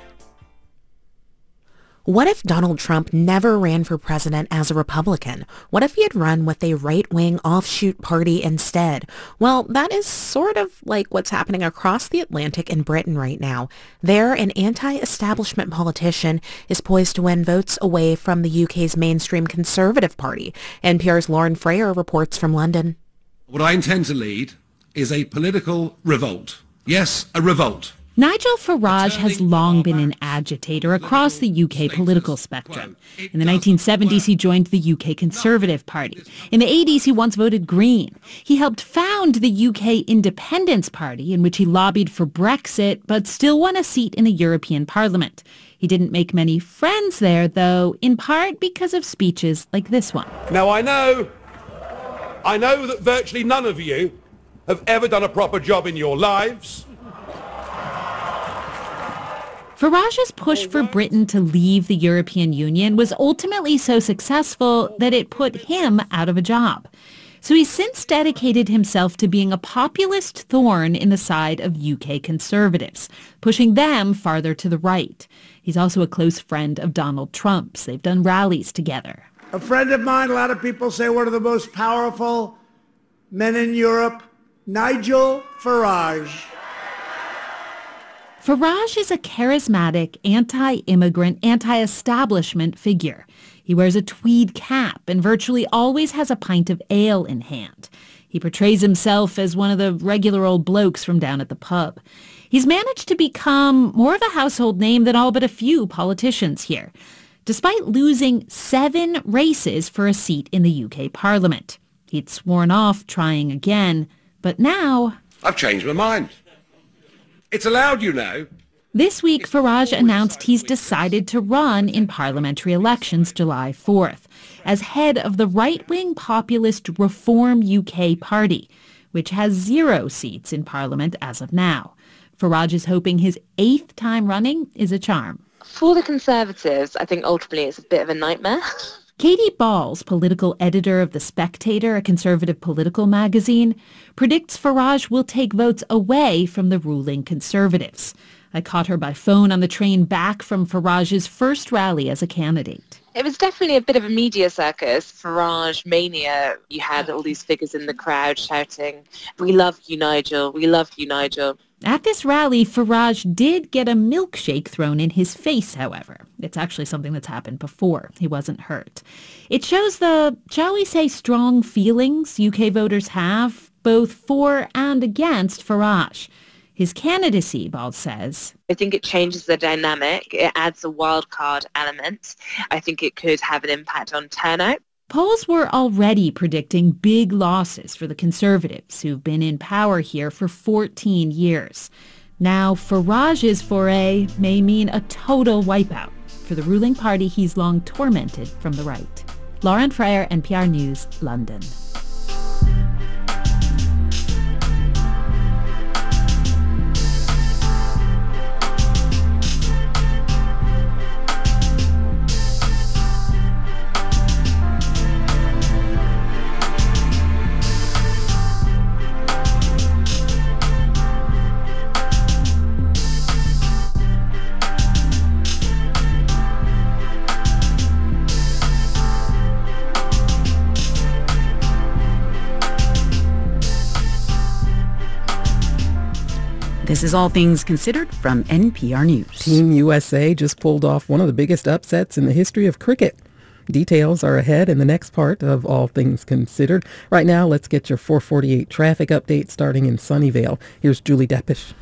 What if Donald Trump never ran for president as a Republican? What if he had run with a right-wing offshoot party instead? Well, that is sort of like what's happening across the Atlantic in Britain right now. There, an anti-establishment politician is poised to win votes away from the UK's mainstream Conservative Party. NPR's Lauren Frayer reports from London. What I intend to lead is a political revolt. Yes, a revolt. Nigel Farage has long been an agitator across the UK political spectrum. In the 1970s, he joined the UK Conservative Party. In the 80s, he once voted Green. He helped found the UK Independence Party, in which he lobbied for Brexit, but still won a seat in the European Parliament. He didn't make many friends there, though, in part because of speeches like this one. Now, I know that virtually none of you have ever done a proper job in your lives. Farage's push for Britain to leave the European Union was ultimately so successful that it put him out of a job. So he's since dedicated himself to being a populist thorn in the side of UK conservatives, pushing them farther to the right. He's also a close friend of Donald Trump's. They've done rallies together. A friend of mine, a lot of people say one of the most powerful men in Europe, Nigel Farage. Farage is a charismatic, anti-immigrant, anti-establishment figure. He wears a tweed cap and virtually always has a pint of ale in hand. He portrays himself as one of the regular old blokes from down at the pub. He's managed to become more of a household name than all but a few politicians here, despite losing 7 races for a seat in the UK Parliament. He'd sworn off trying again, but now... I've changed my mind. It's allowed, you know. This week, Farage announced he's decided to run in parliamentary elections July 4th as head of the right-wing populist Reform UK party, which has 0 seats in parliament as of now. Farage is hoping his 8th time running is a charm. For the Conservatives, I think ultimately it's a bit of a nightmare. Katie Balls, political editor of The Spectator, a conservative political magazine, predicts Farage will take votes away from the ruling Conservatives. I caught her by phone on the train back from Farage's first rally as a candidate. It was definitely a bit of a media circus, Farage mania. You had all these figures in the crowd shouting, "We love you, Nigel. We love you, Nigel." At this rally, Farage did get a milkshake thrown in his face, however. It's actually something that's happened before. He wasn't hurt. It shows the, shall we say, strong feelings UK voters have, both for and against Farage. His candidacy, Ball says, I think it changes the dynamic. It adds a wild card element. I think it could have an impact on turnout. Polls were already predicting big losses for the Conservatives, who've been in power here for 14 years. Now, Farage's foray may mean a total wipeout for the ruling party he's long tormented from the right. Lauren Frayer, NPR News, London. This is All Things Considered from NPR News. Team USA just pulled off one of the biggest upsets in the history of cricket. Details are ahead in the next part of All Things Considered. Right now, let's get your 448 traffic update starting in Sunnyvale. Here's Julie Deppish.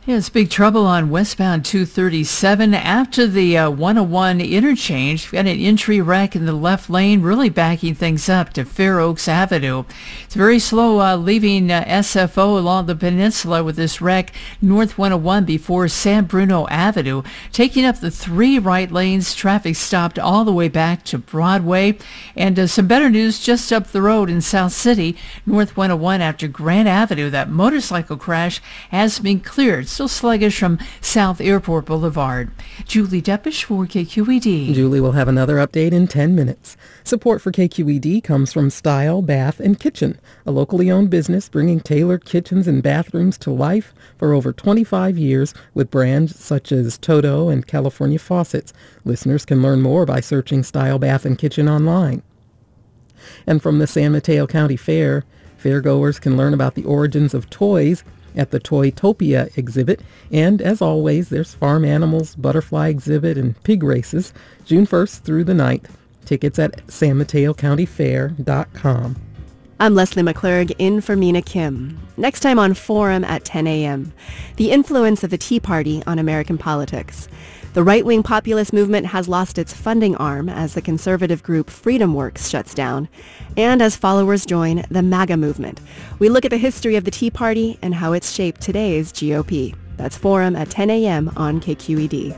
Yes, big trouble on westbound 237 after the 101 interchange. We've got an entry wreck in the left lane, really backing things up to Fair Oaks Avenue. It's very slow leaving SFO along the peninsula with this wreck north 101 before San Bruno Avenue, taking up the 3 right lanes. Traffic stopped all the way back to Broadway. And some better news just up the road in South City, north 101 after Grant Avenue. That motorcycle crash has been cleared. Still sluggish from South Airport Boulevard. Julie Deppish for KQED. Julie will have another update in 10 minutes. Support for KQED comes from Style Bath and Kitchen, a locally owned business bringing tailored kitchens and bathrooms to life for over 25 years with brands such as Toto and California Faucets. Listeners can learn more by searching Style Bath and Kitchen online. And from the San Mateo County Fair, fairgoers can learn about the origins of toys at the Toytopia exhibit. And as always, there's farm animals, butterfly exhibit, and pig races, June 1st through the 9th. Tickets at sanmatocountyfair.com. I'm Leslie McClurg in for Mina Kim. Next time on Forum at 10 a.m., the influence of the Tea Party on American politics. The right-wing populist movement has lost its funding arm as the conservative group FreedomWorks shuts down, and as followers join the MAGA movement. We look at the history of the Tea Party and how it's shaped today's GOP. That's Forum at 10 a.m. on KQED.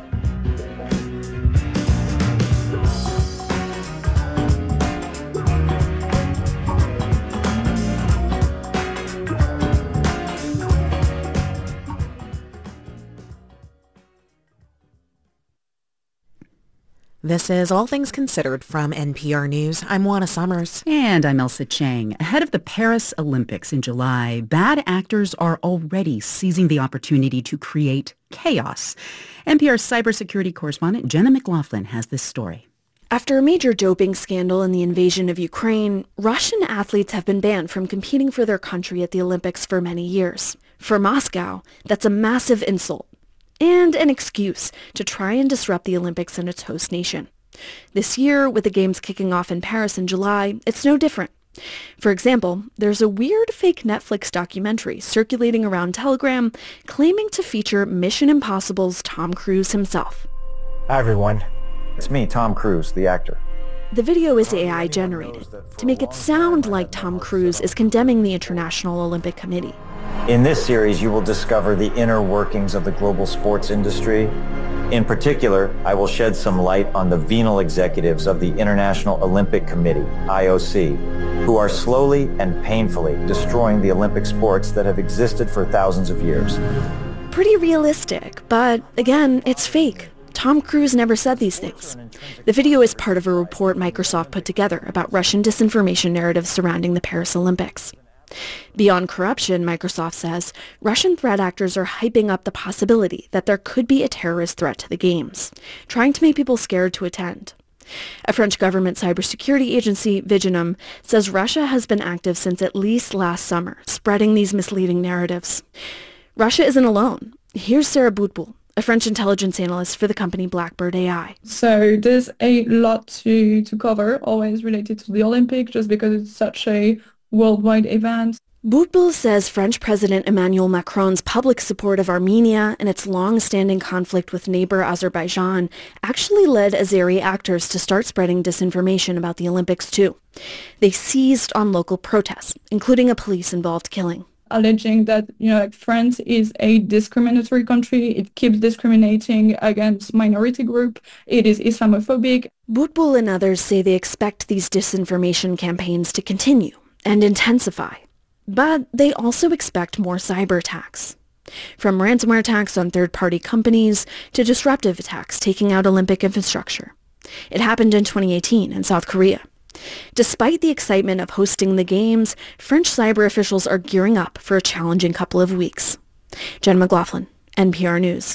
This is All Things Considered from NPR News. I'm Juana Summers. And I'm Elsa Chang. Ahead of the Paris Olympics in July, bad actors are already seizing the opportunity to create chaos. NPR's cybersecurity correspondent Jenna McLaughlin has this story. After a major doping scandal in the invasion of Ukraine, Russian athletes have been banned from competing for their country at the Olympics for many years. For Moscow, that's a massive insult and an excuse to try and disrupt the Olympics and its host nation. This year, with the Games kicking off in Paris in July, it's no different. For example, there's a weird fake Netflix documentary circulating around Telegram claiming to feature Mission Impossible's Tom Cruise himself. Hi everyone, it's me, Tom Cruise, the actor. The video is AI generated to make it sound like Tom Cruise is condemning the International Olympic Committee. In this series, you will discover the inner workings of the global sports industry. In particular, I will shed some light on the venal executives of the International Olympic Committee, IOC, who are slowly and painfully destroying the Olympic sports that have existed for thousands of years. Pretty realistic, but again, it's fake. Tom Cruise never said these things. The video is part of a report Microsoft put together about Russian disinformation narratives surrounding the Paris Olympics. Beyond corruption, Microsoft says, Russian threat actors are hyping up the possibility that there could be a terrorist threat to the Games, trying to make people scared to attend. A French government cybersecurity agency, Viginum, says Russia has been active since at least last summer, spreading these misleading narratives. Russia isn't alone. Here's Sarah Boutboul, a French intelligence analyst for the company Blackbird AI. So there's a lot to cover, always related to the Olympics, just because it's such a worldwide event. Boutboul says French President Emmanuel Macron's public support of Armenia and its long-standing conflict with neighbor Azerbaijan actually led Azeri actors to start spreading disinformation about the Olympics too. They seized on local protests, including a police-involved killing. Alleging that, France is a discriminatory country. It keeps discriminating against minority group. It is Islamophobic. Boutboul and others say they expect these disinformation campaigns to continue and intensify. But they also expect more cyber attacks. From ransomware attacks on third-party companies to disruptive attacks taking out Olympic infrastructure. It happened in 2018 in South Korea. Despite the excitement of hosting the Games, French cyber officials are gearing up for a challenging couple of weeks. Jen McLaughlin, NPR News.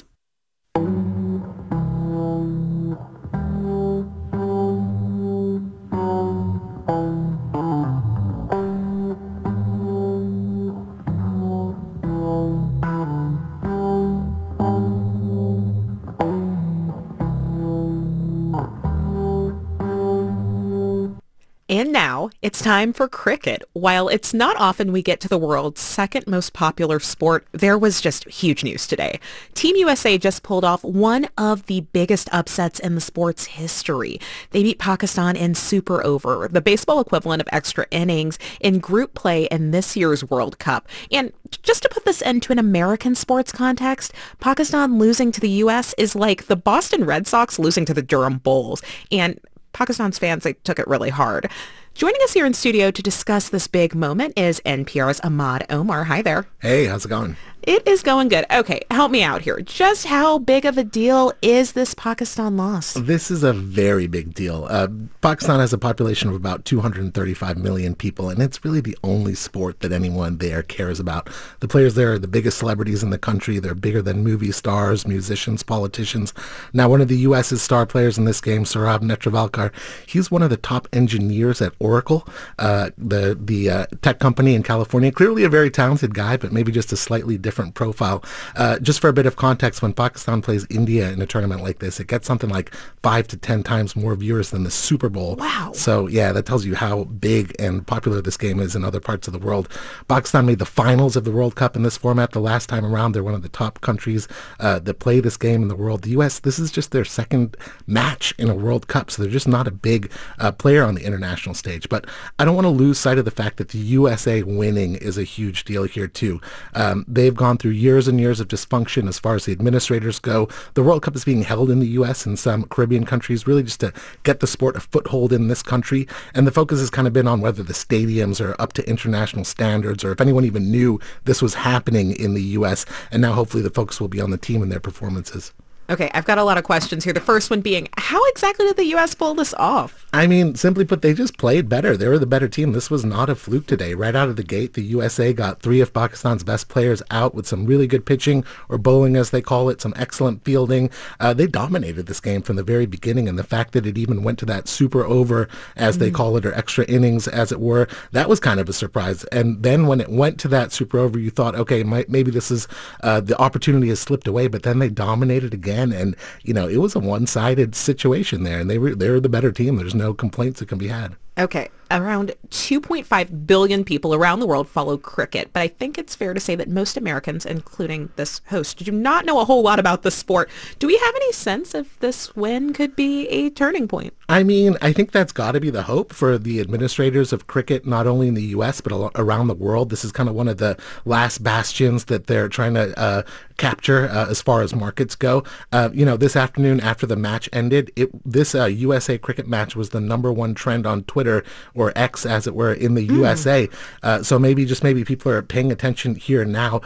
And now, It's time for cricket. While it's not often we get to the world's second most popular sport, there was just huge news today. Team USA just pulled off one of the biggest upsets in the sport's history. They beat Pakistan in Super Over, the baseball equivalent of extra innings, in group play in this year's World Cup. And just to put this into an American sports context, Pakistan losing to the U.S. is like the Boston Red Sox losing to the Durham Bulls. And Pakistan's fans, they took it really hard. Joining us here in studio to discuss this big moment is NPR's Ahmad Omar. Hi there. Hey, how's it going? It is going good. Okay, help me out here. Just how big of a deal is this Pakistan loss? This is a very big deal. Pakistan has a population of about 235 million people, and it's really the only sport that anyone there cares about. The players there are the biggest celebrities in the country. They're bigger than movie stars, musicians, politicians. Now, one of the U.S.'s star players in this game, Saurabh Netravalkar, he's one of the top engineers at Oracle, the tech company in California. Clearly a very talented guy, but maybe just a slightly different profile. Just for a bit of context, when Pakistan plays India in a tournament like this, it gets something like 5 to 10 times more viewers than the Super Bowl. Wow. So yeah, that tells you how big and popular this game is in other parts of the world. Pakistan made the finals of the World Cup in this format the last time around. They're one of the top countries that play this game in the world. The U.S., this is just their second match in a World Cup, so they're just not a big player on the international stage. But I don't want to lose sight of the fact that the USA winning is a huge deal here too. They've gone through years and years of dysfunction as far as the administrators go. The World Cup is being held in the U.S. and some Caribbean countries really just to get the sport a foothold in this country. And the focus has kind of been on whether the stadiums are up to international standards or if anyone even knew this was happening in the U.S. And now hopefully the focus will be on the team and their performances. Okay, I've got a lot of questions here. The first one being, how exactly did the U.S. pull this off? I mean, simply put, they just played better. They were the better team. This was not a fluke today. Right out of the gate, the USA got 3 of Pakistan's best players out with some really good pitching, or bowling as they call it, some excellent fielding. They dominated this game from the very beginning, and the fact that it even went to that Super Over, as they call it, or extra innings, as it were, that was kind of a surprise. And then when it went to that Super Over, you thought, okay, maybe this is, the opportunity has slipped away, but then they dominated again. And, you know, it was a one-sided situation there, and they're the better team. There's no complaints that can be had. Okay, around 2.5 billion people around the world follow cricket, but I think it's fair to say that most Americans, including this host, do not know a whole lot about the sport. Do we have any sense if this win could be a turning point? I mean, I think that's got to be the hope for the administrators of cricket, not only in the U.S., but around the world. This is kind of one of the last bastions that they're trying to capture as far as markets go. This afternoon after the match ended, this USA cricket match was the #1 trend on Twitter, or X as it were, in the USA. So maybe people are paying attention here now.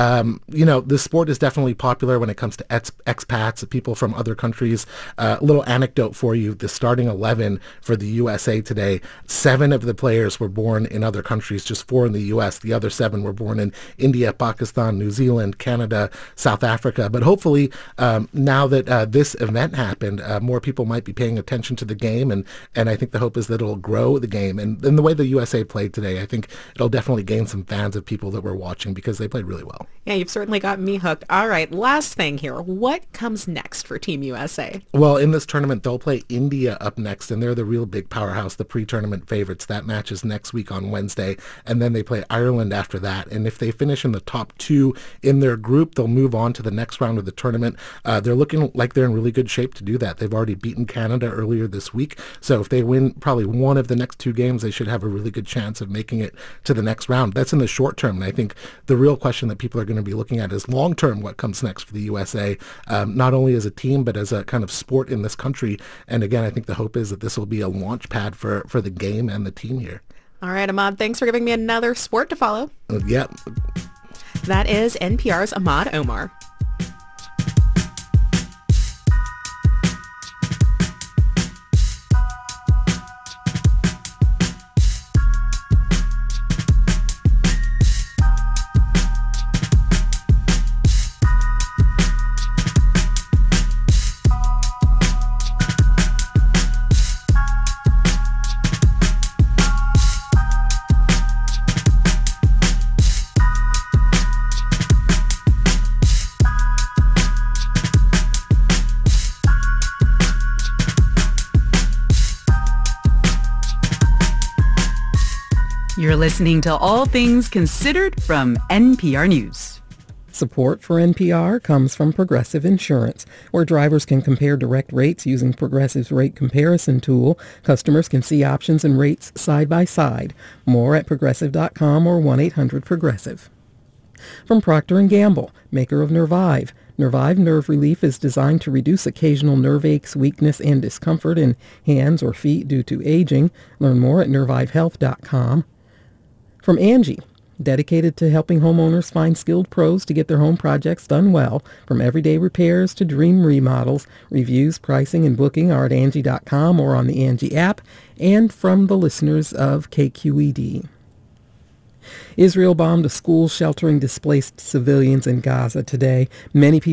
The sport is definitely popular when it comes to expats, people from other countries. A little anecdote for you, the starting 11 for the USA today, 7 of the players were born in other countries, just 4 in the US. The other 7 were born in India, Pakistan, New Zealand, Canada, South Africa. But hopefully now that this event happened, more people might be paying attention to the game, and I think the hope is that it'll grow the game. And the way the USA played today, I think it'll definitely gain some fans of people that were watching because they played really well. Yeah, you've certainly got me hooked. All right, last thing here. What comes next for Team USA? Well, in this tournament, they'll play India up next, and they're the real big powerhouse, the pre-tournament favorites. That match is next week on Wednesday, and then they play Ireland after that. And if they finish in the top 2 in their group, they'll move on to the next round of the tournament. They're looking like they're in really good shape to do that. They've already beaten Canada earlier this week, so if they win probably one of the next 2 games, they should have a really good chance of making it to the next round. That's in the short term, and I think the real question that people are going to be looking at is long term, what comes next for the USA, not only as a team but as a kind of sport in this country. And again, I think the hope is that this will be a launch pad for the game and the team here. All right, Ahmad, thanks for giving me another sport to follow. Yep. That is NPR's Ahmad Omar. You're listening to All Things Considered from NPR News. Support for NPR comes from Progressive Insurance, where drivers can compare direct rates using Progressive's rate comparison tool. Customers can see options and rates side by side. More at Progressive.com or 1-800-PROGRESSIVE. From Procter & Gamble, maker of Nervive. Nervive Nerve Relief is designed to reduce occasional nerve aches, weakness, and discomfort in hands or feet due to aging. Learn more at nervivehealth.com. From Angie, dedicated to helping homeowners find skilled pros to get their home projects done well. From everyday repairs to dream remodels, reviews, pricing, and booking are at Angie.com or on the Angie app. And from the listeners of KQED. Israel bombed a school sheltering displaced civilians in Gaza today. Many people